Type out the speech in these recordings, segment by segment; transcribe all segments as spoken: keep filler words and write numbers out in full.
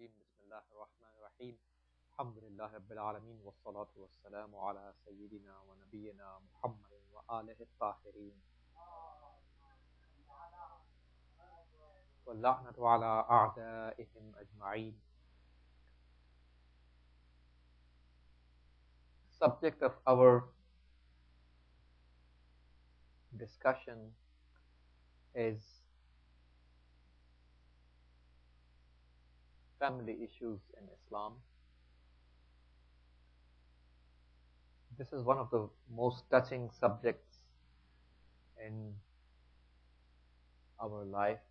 الرجيم بسم الله الرحمن الرحيم الحمد لله رب العالمين والصلاة والسلام على سيدنا ونبينا محمد وآله الطاهرين واللعنة على أعدائهم أجمعين. Subject of our discussion is family issues in Islam. This is one of the most touching subjects in our life,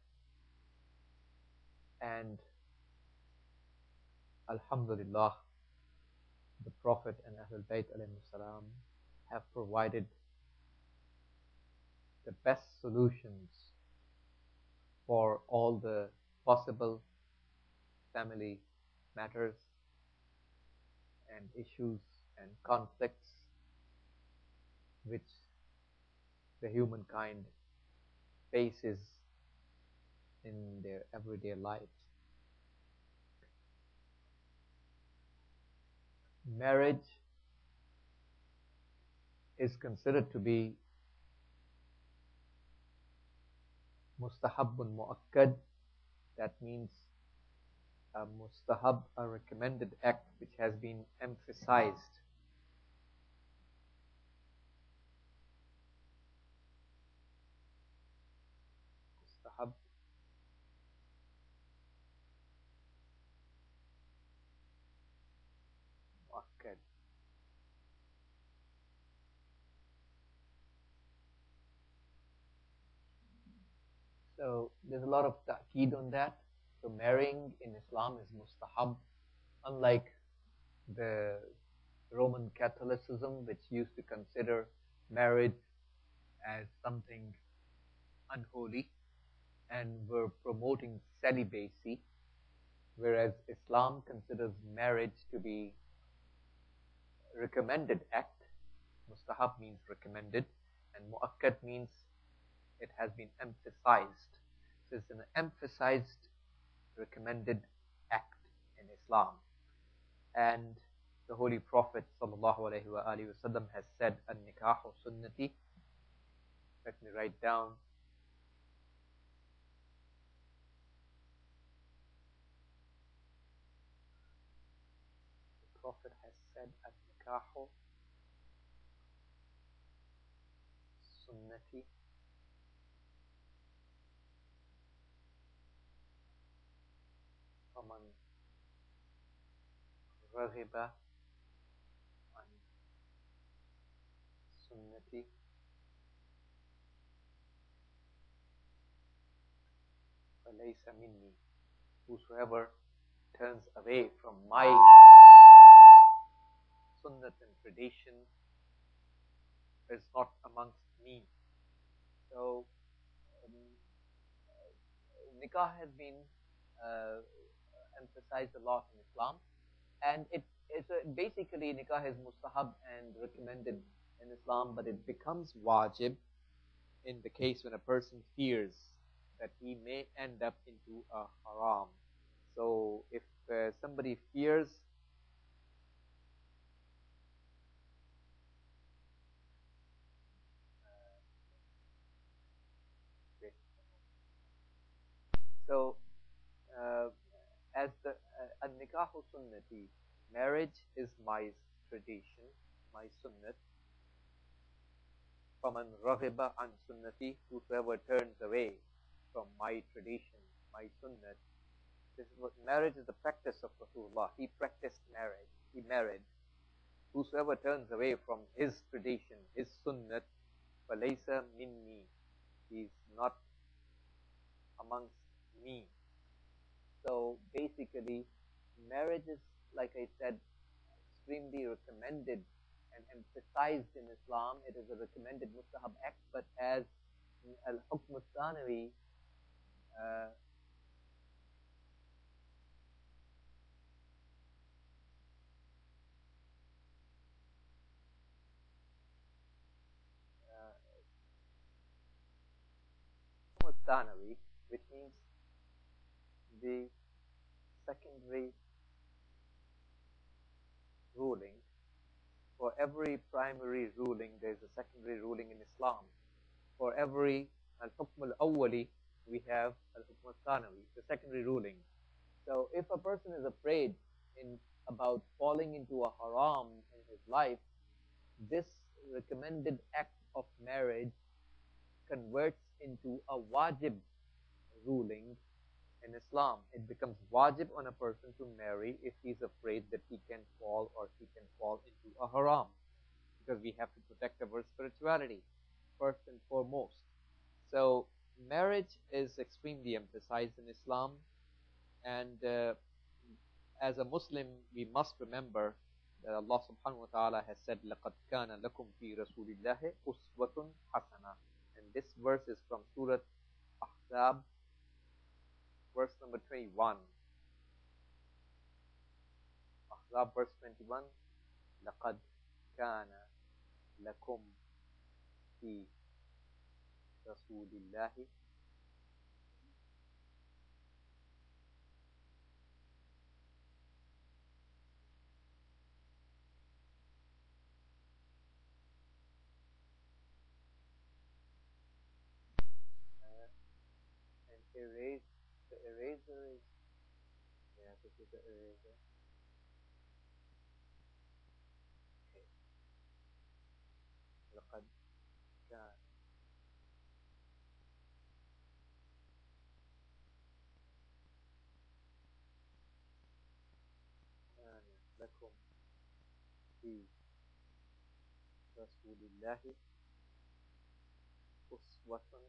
and Alhamdulillah, the Prophet and Ahlul Bayt alayhi salam have provided the best solutions for all the possible family matters and issues and conflicts which the humankind faces in their everyday lives. Marriage is considered to be mustahabbun mu'akkad. That means a mustahab, a recommended act which has been emphasized. Mustahab mu'akkad. So there's a lot of ta'keed on that. So marrying in Islam is mustahab, unlike the Roman Catholicism, which used to consider marriage as something unholy and were promoting celibacy, whereas Islam considers marriage to be recommended act. Mustahab means recommended, and mu'akkad means it has been emphasized. So it's an emphasized recommended act in Islam. And the Holy Prophet sallallahu alaihi wasallam has said, "An-nikahu sunnati." Let me write down. The Prophet has said, "An-nikahu sunnati." فَمَنْ رَغِبَ عَنْ سُنَّتِي فَلَيْسَ مِنِّي. Whosoever turns away from my sunnat and tradition is not amongst me. So, um, nikah has been uh, emphasized a lot in Islam, and it is a, basically nikah is mustahab and recommended in Islam, but it becomes wajib in the case when a person fears that he may end up into a haram. So if uh, somebody fears uh, so uh, as the uh, an-nikahu sunnati, marriage is my tradition, my sunnat. فَمَنْ رَغِبَ عَنْ sunnati, whosoever turns away from my tradition, my sunnat. This is what marriage is, the practice of Rasulullah. He practiced marriage. He married. Whosoever turns away from his tradition, his sunnat, فَلَيْسَ مِنِّي, he is not amongst me. So basically, marriage is, like I said, extremely recommended and emphasized in Islam. It is a recommended mustahab act, but as al-hukm al-thanawi, uh, uh, thanawi, which means the second secondary ruling. For every primary ruling, there is a secondary ruling in Islam. For every al-hukm al-awwali, we have al-hukm al-thanawi, the secondary ruling. So if a person is afraid in about falling into a haram in his life, this recommended act of marriage converts into a wajib ruling in Islam. It becomes wajib on a person to marry if he's afraid that he can fall or he can fall into a haram, because we have to protect our spirituality first and foremost. So marriage is extremely emphasized in Islam, and uh, as a Muslim, we must remember that Allah subhanahu wa ta'ala has said, لَقَدْ كَانَ لَكُمْ فِي رَسُولِ اللَّهِ أُسْوَةٌ حَسَنَةٌ. And this verse is from Surah Ahzab, verse number twenty-one. Ahzab verse twenty-one. لَقَدْ كَانَ لَكُمْ فِي رَسُولِ اللَّهِ and erase the eraser is yeah this is the eraser. Okay. لقد كان كان لكم في رسول الله أسوة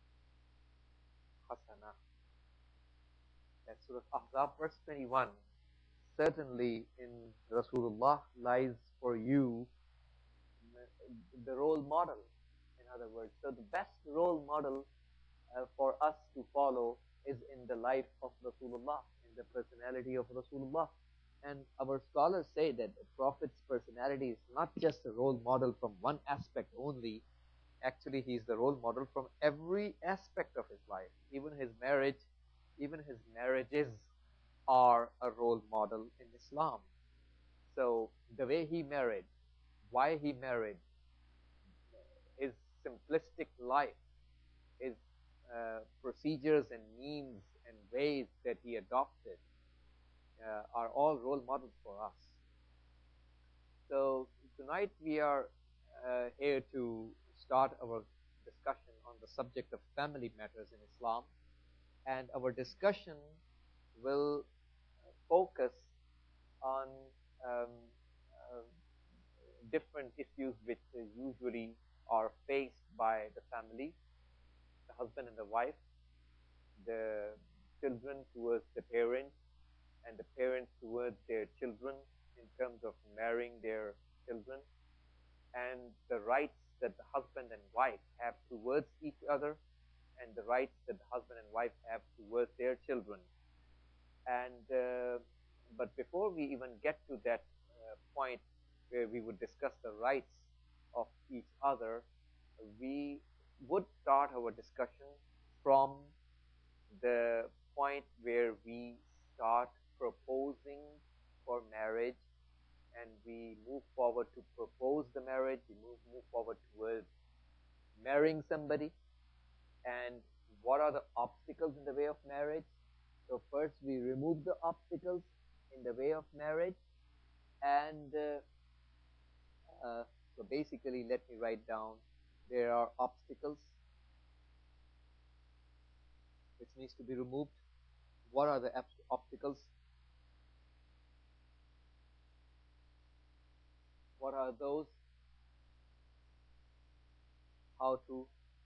حسنة. That's Surah Ahzab verse twenty-one. Certainly in Rasulullah lies for you the role model, in other words. So the best role model uh, for us to follow is in the life of Rasulullah, in the personality of Rasulullah. And our scholars say that the Prophet's personality is not just a role model from one aspect only. Actually, he is the role model from every aspect of his life. Even his marriage, even his marriages are a role model in Islam. So the way he married, why he married, his simplistic life, his uh, procedures and means and ways that he adopted uh, are all role models for us. So tonight we are uh, here to start our discussion on the subject of family matters in Islam, and our discussion will focus on um, uh, different issues which usually are faced by the family, the husband and the wife, the children towards the parents, and the parents towards their children in terms of marrying their children, and the rights that the husband and wife have towards each other, and the rights that the husband and wife have towards their children. And uh, but before we even get to that uh, point where we would discuss the rights of each other, we would start our discussion from the point where we start proposing for marriage, and we move forward to propose the marriage, we move, move forward towards marrying somebody, and what are the obstacles in the way of marriage. So first we remove the obstacles in the way of marriage, and uh, uh, so basically let me write down, there are obstacles which needs to be removed. What are the obstacles? What are those? How to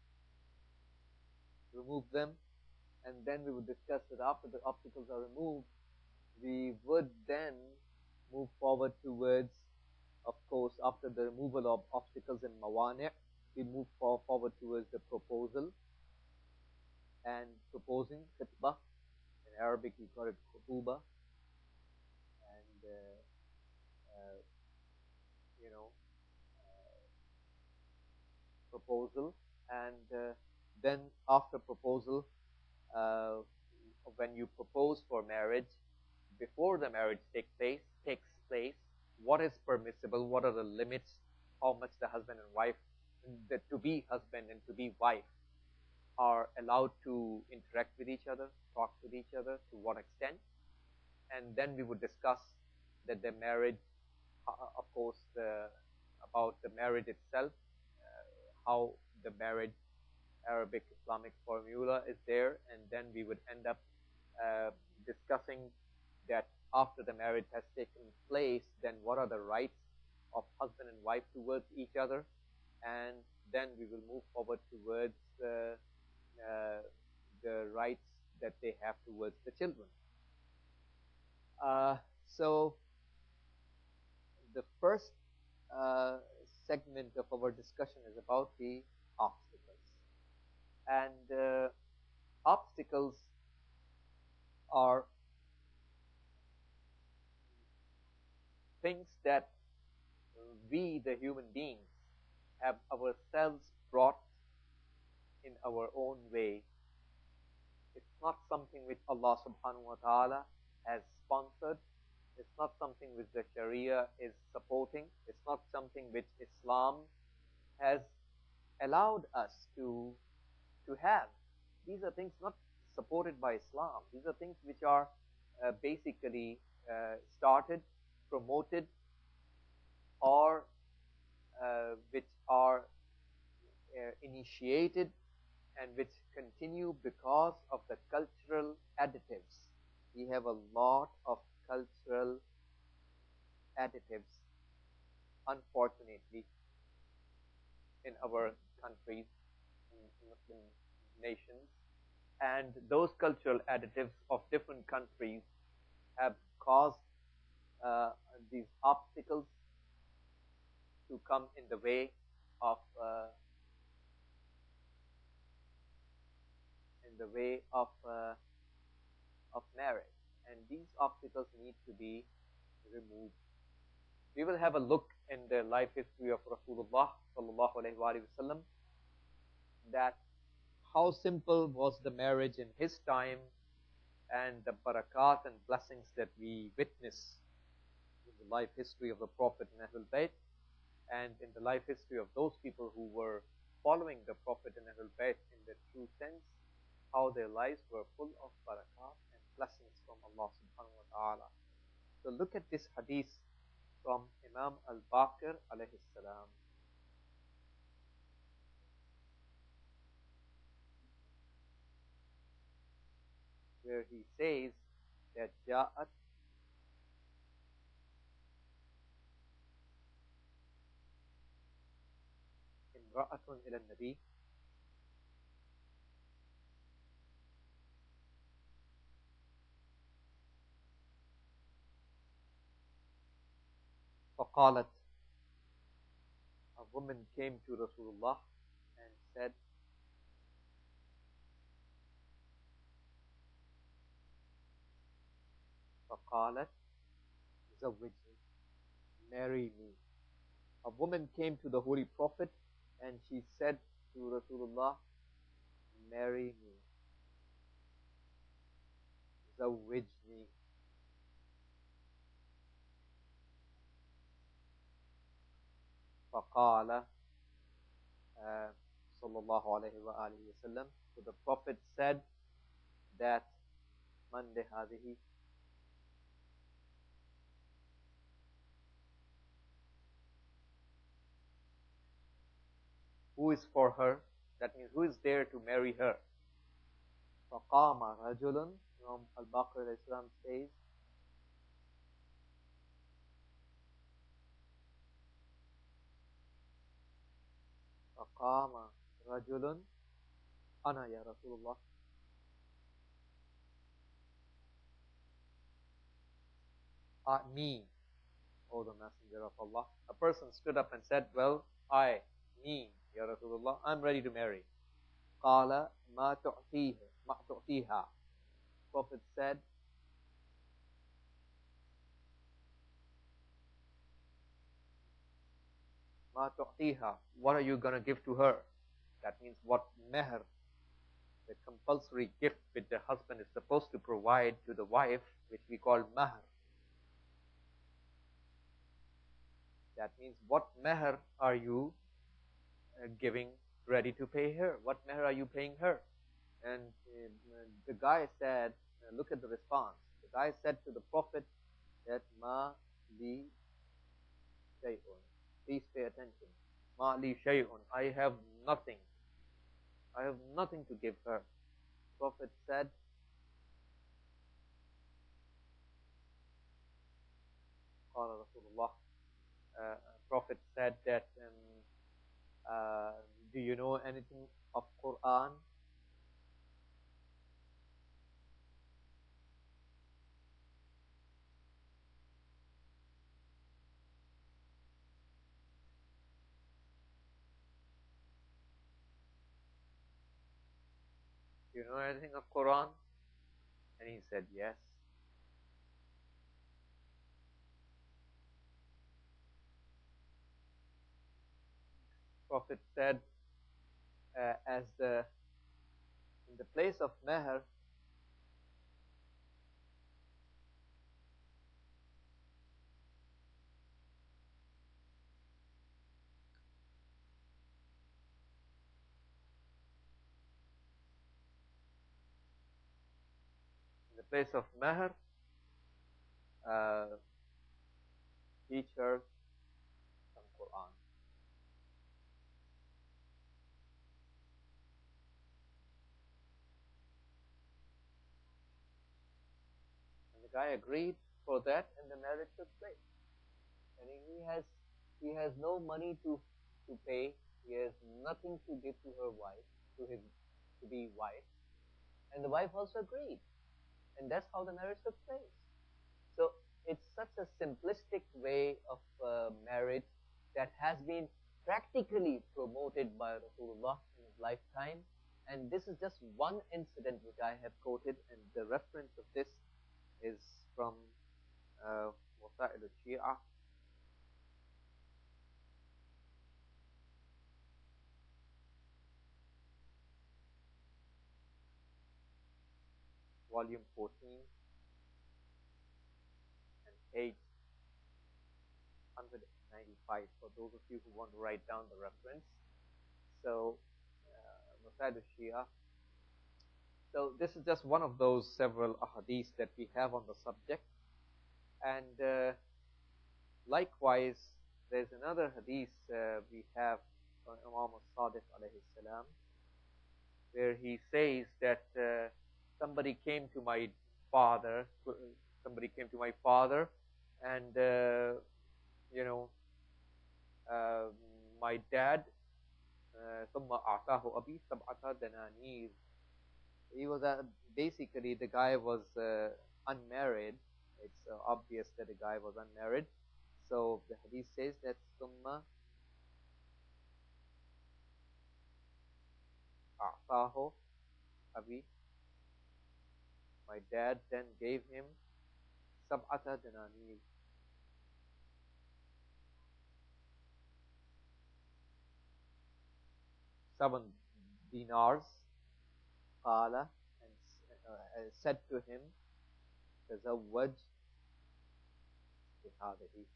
remove them? And then we would discuss that after the obstacles are removed, we would then move forward towards, of course, after the removal of obstacles and mawani', we move forward towards the proposal and proposing, khitbah. In Arabic we call it khutuba, and uh, uh, you know, uh, proposal. And uh, then after proposal, uh, when you propose for marriage, before the marriage take place, takes place, what is permissible, what are the limits, how much the husband and wife, the to be husband and to be wife are allowed to interact with each other, talk with each other, to what extent. And then we would discuss that the marriage, uh, of course, the, about the marriage itself, uh, how the marriage Arabic Islamic formula is there, and then we would end up uh, discussing that after the marriage has taken place, then what are the rights of husband and wife towards each other, and then we will move forward towards uh, uh, the rights that they have towards the children. Uh, so the first uh, segment of our discussion is about the obstacles. And uh, obstacles are things that we, the human beings, have ourselves brought in our own way. It's not something which Allah subhanahu wa ta'ala has sponsored. It's not something which the Sharia is supporting. It's not something which Islam has allowed us to, to have. These are things not supported by Islam. These are things which are uh, basically uh, started, promoted, or uh, which are uh, initiated and which continue because of the cultural additives. We have a lot of cultural additives, unfortunately, in our countries, in Muslim nations. And those cultural additives of different countries have caused uh, these obstacles to come in the way of uh, in the way of uh, of marriage, and these obstacles need to be removed. We will have a look in the life history of Rasulullah sallallahu alaihi wasallam, that how simple was the marriage in his time, and the barakat and blessings that we witness in the life history of the Prophet and Ahlul Bayt, and in the life history of those people who were following the Prophet and Ahlul Bayt in the true sense, how their lives were full of barakat and blessings from Allah subhanahu wa ta'ala. So look at this hadith from Imam al-Baqir alayhi salam. Where he says that Ja'at imra'atun ila nabi faqalat, a woman came to Rasulullah and said, faqalat zawwijni, marry me. A woman came to the Holy Prophet and she said to Rasulullah, marry me, zawwijni. Faqala uh, sallallahu alayhi wa alihi wa sallam. So the Prophet said that man li hadhihi, who is for her? That means who is there to marry her? فَقَامَ رَجُلٌ, Imam al-Baqir alayhi salam says, فَقَامَ رَجُلٌ أَنَا يَا رَسُولُ اللَّهِ, uh, me, O the Messenger of Allah. A person stood up and said, well, I, me, Ya Rasulullah, I'm ready to marry. قَالَ مَا تُعْتِيهِ مَا تُعْتِيهَا. Prophet said, مَا تُعْتِيهَا, what are you going to give to her? That means what meher the compulsory gift which the husband is supposed to provide to the wife, which we call mahr. That means what mahr are you uh, giving ready to pay her? What mahr are you paying her? And uh, the guy said, uh, look at the response. The guy said to the Prophet that ma li shay'un. Please pay attention. Ma li shay'un. I have nothing. I have nothing to give her. Prophet said, قال رسول الله, uh, Prophet said that, um, uh, do you know anything of Quran? Do you know anything of Quran? And he said, yes. Prophet said, uh, as the in the place of Meher, in the place of Meher, uh, teach her some Quran. And the guy agreed for that, and the marriage took place. And he has he has no money to to pay. He has nothing to give to her wife, to his to be wife, and the wife also agreed, and that's how the marriage took place. So it's such a simplistic way of uh, marriage that has been practically promoted by Rasulullah in his lifetime. And this is just one incident which I have quoted, and the reference of this is from uh, Wasa'il al-Shia, volume fourteen, and page one hundred ninety-five, for those of you who want to write down the reference. So, uh, Wasa'il al-Shia. So this is just one of those several ahadith that we have on the subject. And uh, likewise, there's another hadith uh, we have from Imam al-Sadiq alayhi salam, where he says that uh, somebody came to my father, somebody came to my father, and uh, you know, uh, my dad, ثم أعطاه أبي سبعة دنانير. He was a, basically the guy was uh, unmarried. It's uh, obvious that the guy was unmarried. So the hadith says that ثم أعطاه أبي, my dad then gave him سبعة دنانير, seven dinars. قال, and uh, said to him, تزوج بهذه,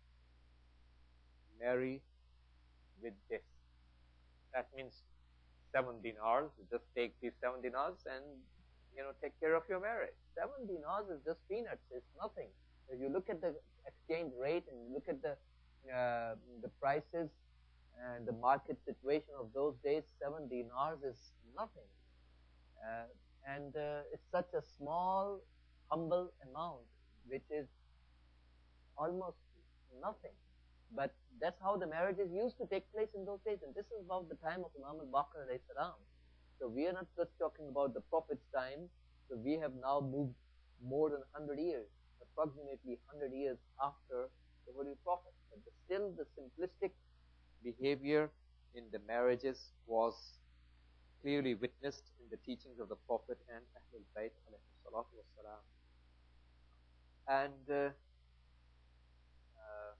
marry with this. That means seven dinars. You just take these seven dinars and, you know, take care of your marriage. Seven dinars is just peanuts. It's nothing. If you look at the exchange rate and you look at the uh, the prices and the market situation of those days, seven dinars is nothing. Uh, and uh, it's such a small, humble amount, which is almost nothing. But that's how the marriages used to take place in those days. And this is about the time of Imam al-Baqir alayhi salam. So we are not just talking about the Prophet's time. So we have now moved more than one hundred years, approximately one hundred years after the Holy Prophet. But the, still the simplistic behavior in the marriages was clearly witnessed in the teachings of the Prophet and Ahlul Bayt alayhi salatu wassalam. And uh, uh,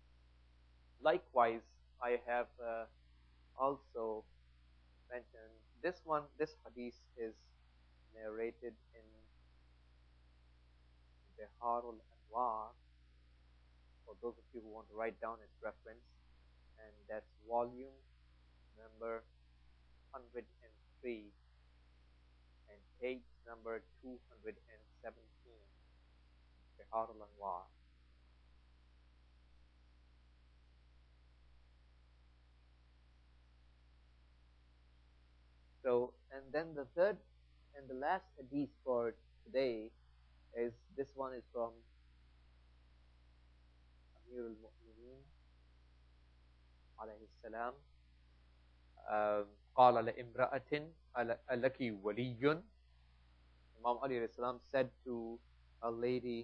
likewise, I have uh, also mentioned this one, this hadith is narrated in Biharul Anwar, for those of you who want to write down its reference, and that's volume number one hundred three and page number two hundred seventeen, Biharul Anwar. So, and then the third and the last hadith for today is, this one is from Amir al-Mu'mineen alayhi salam. قال لامرأة ألك ولي. Imam Ali alayhi salam said to a lady,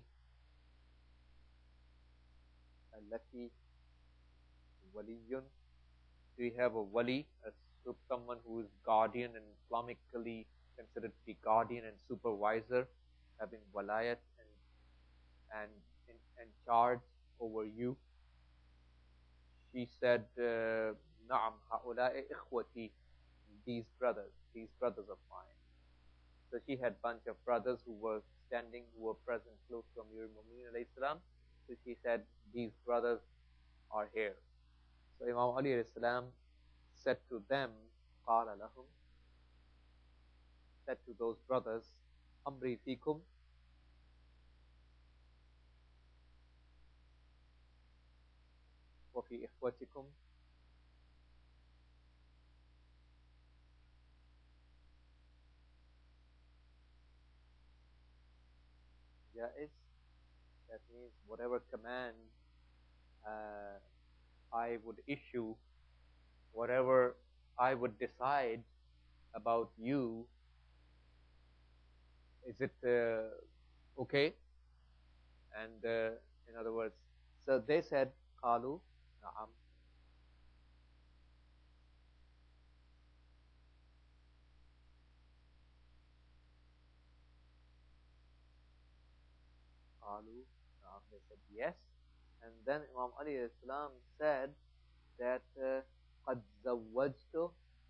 ألك ولي, do you have a wali, a, someone who is guardian and Islamically considered to be guardian and supervisor, having walayat and and in, and charge over you? She said, نعم هؤلاء إخوتي, these brothers, these brothers of mine. So she had a bunch of brothers who were standing, who were present close to Amir al-Mu'mineen alayhi salam. So she said, these brothers are here. So Imam Ali alayhi salam said to them, قال لهم, said to those brothers, أمري فيكم, وفي إخوتكم. Jaiz, that means whatever command uh, I would issue, whatever I would decide about you, is it uh, okay? And uh, in other words, so they said, قالوا نعم. قالوا نعم. They said yes. And then Imam Ali alayhi salam said that uh, قد زوجت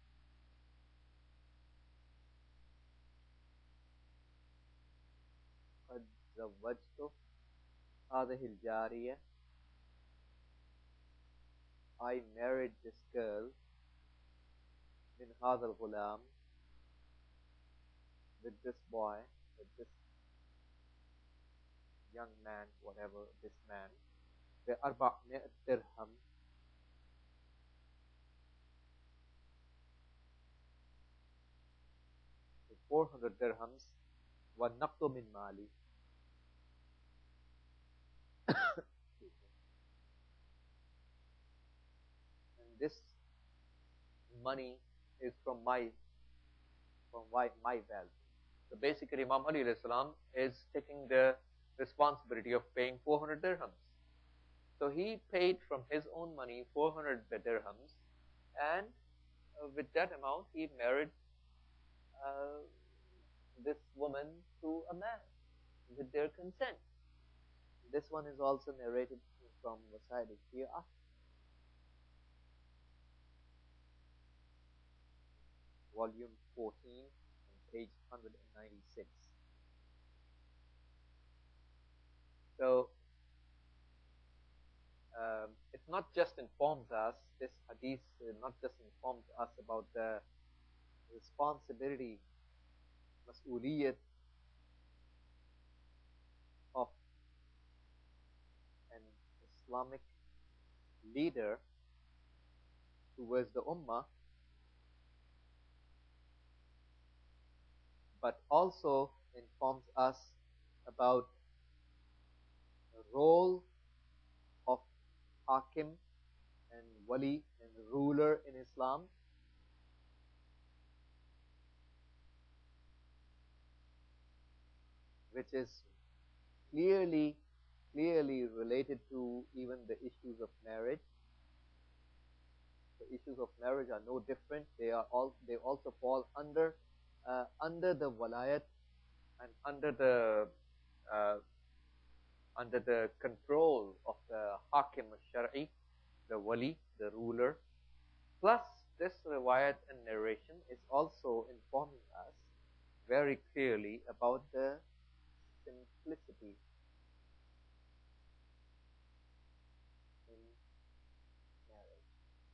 قد زوجت هذه الجارية, I married this girl, من هذا الغلام, with this boy, with this young man, whatever, this man, بأربعمائة درهم, four hundred dirhams, والنقد من مالي. And this money is from my from my, my wealth. So basically, Imam Ali alayhi salam is taking the responsibility of paying four hundred dirhams. So he paid from his own money four hundred dirhams, and uh, with that amount, he married uh, this woman to a man with their consent. This one is also narrated from Wasaid al-Shia. Volume fourteen, and page one hundred ninety-six. So, um, it not just informs us, this hadith uh, not just informs us about the responsibility, mas'uliyat of an Islamic leader towards the ummah, but also informs us about the role of hakim and wali and ruler in Islam, which is clearly clearly related to even the issues of marriage. The issues of marriage are no different. They are all they also fall under uh, under the walayat and under the uh, under the control of the hakim al-shar'i, the wali, the ruler. Plus, this riwayat and narration is also informing us very clearly about the simplicity in marriage.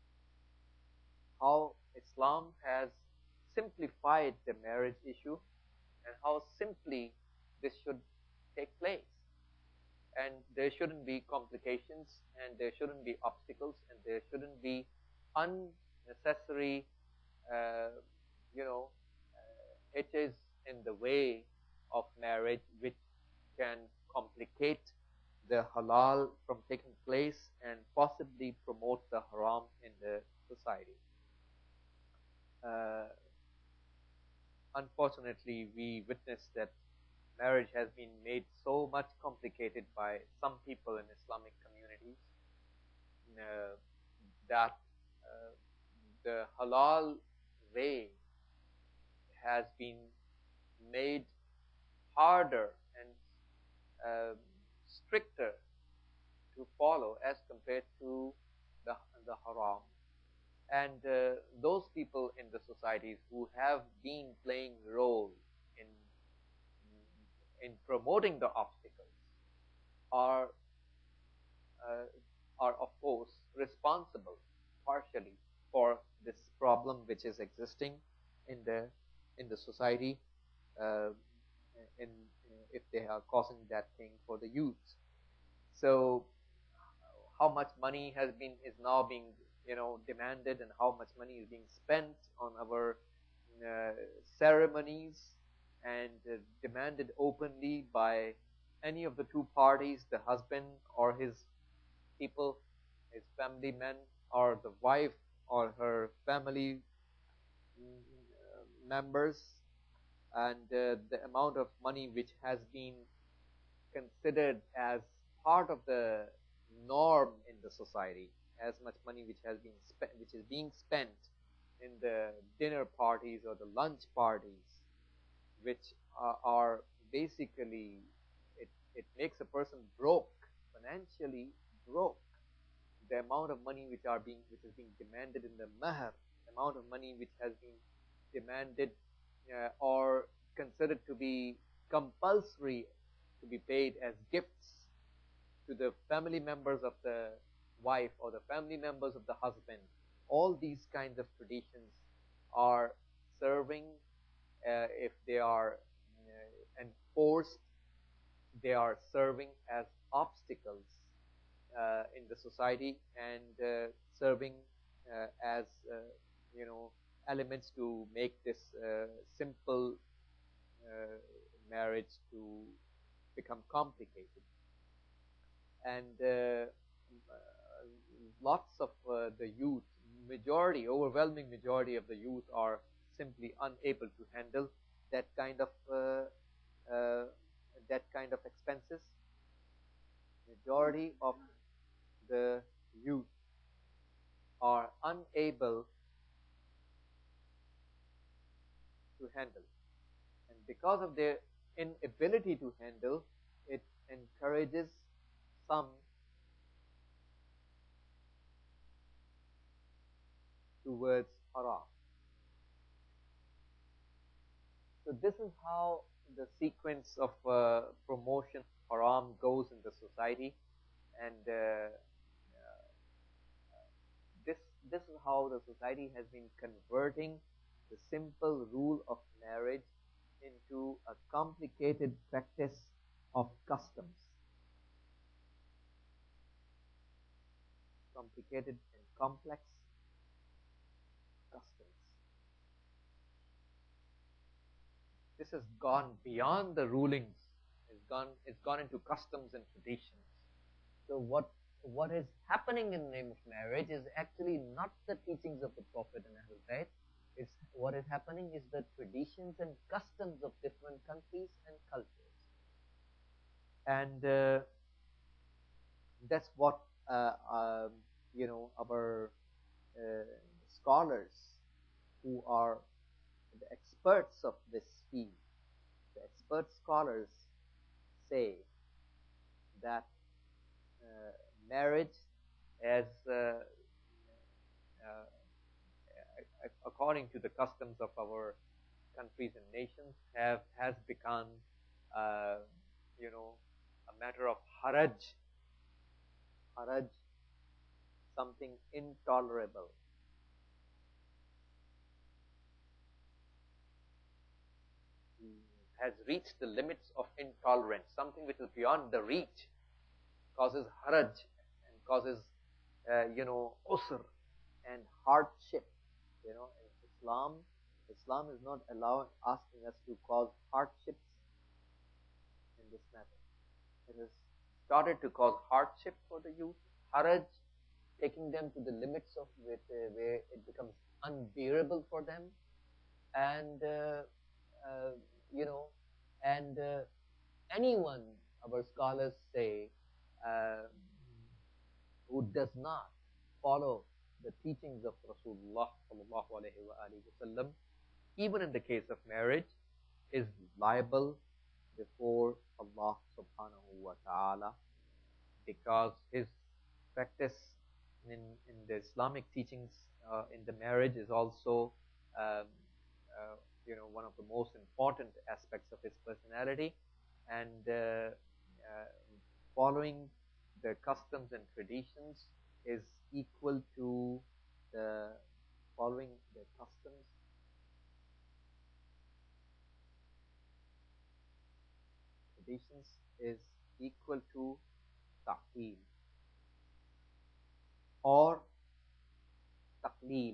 How Islam has simplified the marriage issue and how simply this should take place. And there shouldn't be complications and there shouldn't be obstacles and there shouldn't be unnecessary, uh, you know, uh, hitches in the way of marriage which can complicate the halal from taking place and possibly promote the haram in the society. Uh, unfortunately, we witness that marriage has been made so much complicated by some people in Islamic communities uh, that uh, the halal way has been made harder and uh, stricter to follow as compared to the, the haram. And uh, those people in the societies who have been playing role in in promoting the obstacles are uh, are of course responsible partially for this problem which is existing in the in the society, uh, in, if they are causing that thing for the youth. So how much money has been is now being, you know, demanded and how much money is being spent on our uh, ceremonies and uh, demanded openly by any of the two parties, the husband or his people, his family men, or the wife or her family mm, members, and uh, the amount of money which has been considered as part of the norm in the society, as much money which has been spent, which is being spent in the dinner parties or the lunch parties, which are, are basically, it, it makes a person broke, financially broke. The amount of money which are being which is being demanded in the mahar, the amount of money which has been demanded uh, or considered to be compulsory to be paid as gifts to the family members of the wife or the family members of the husband. All these kinds of traditions are serving, uh, if they are uh, enforced, they are serving as obstacles uh, in the society and uh, serving uh, as uh, you know elements to make this uh, simple uh, marriage to become complicated. And uh, lots of uh, the youth, majority, overwhelming majority of the youth are simply unable to handle that kind of uh, uh, that kind of expenses. Majority of the youth are unable to handle. And because of their inability to handle, it encourages some towards haram. So this is how the sequence of uh, promotion haram goes in the society, and uh, this this is how the society has been converting the simple rule of marriage into a complicated practice of customs, complicated and complex customs. This has gone beyond the rulings. It's gone. It's gone into customs and traditions. So what what is happening in the name of marriage is actually not the teachings of the Prophet and Ahlul Bayt. It's what is happening is the traditions and customs of different countries and cultures. And uh, that's what uh, um, you know our uh, scholars who are the experts of this field, the expert scholars say that uh, marriage as uh, uh, according to the customs of our countries and nations, have has become, uh, you know, a matter of haraj, haraj, something intolerable. Has reached the limits of intolerance, something which is beyond the reach, causes haraj and causes, uh, you know, usr and hardship. You know, in Islam, Islam is not allowing, asking us to cause hardships in this matter. It has started to cause hardship for the youth, haraj, taking them to the limits of it, uh, where it becomes unbearable for them, and uh, uh, you know, and uh, anyone, our scholars say, uh, who does not follow the teachings of Rasulullah sallallahu alaihi wasallam, even in the case of marriage, is liable before Allah subhanahu wa ta'ala, because his practice in, in the Islamic teachings uh, in the marriage is also, um, uh, you know, one of the most important aspects of his personality, and uh, uh, following the customs and traditions is equal to the following the customs traditions is equal to ta'til or taqleel.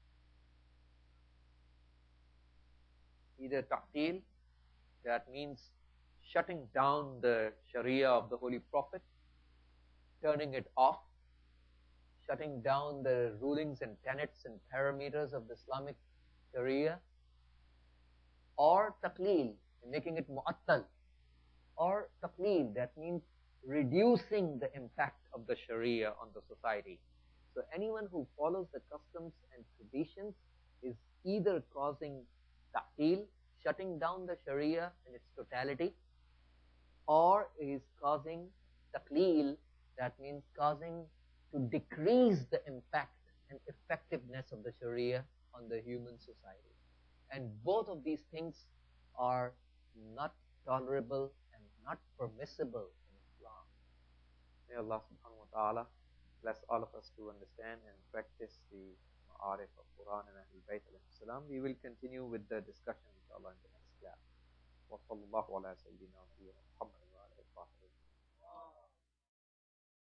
Either ta'til, that means shutting down the Sharia of the Holy Prophet, turning it off, shutting down the rulings and tenets and parameters of the Islamic Sharia, or taqleel, making it mu'attal, or taqleel, that means reducing the impact of the Sharia on the society. So anyone who follows the customs and traditions is either causing ta'til, shutting down the Sharia in its totality, or is causing taqleel, that means causing to decrease the impact and effectiveness of the Sharia on the human society. And both of these things are not tolerable and not permissible in Islam. May Allah subhanahu wa ta'ala bless all of us to understand and practice the ma'arif of Quran and Ahlul Bayt alayhi salam. We will continue with the discussion inshallah in the next class. وصلى الله على سيدنا محمد وعلى آله وصحبه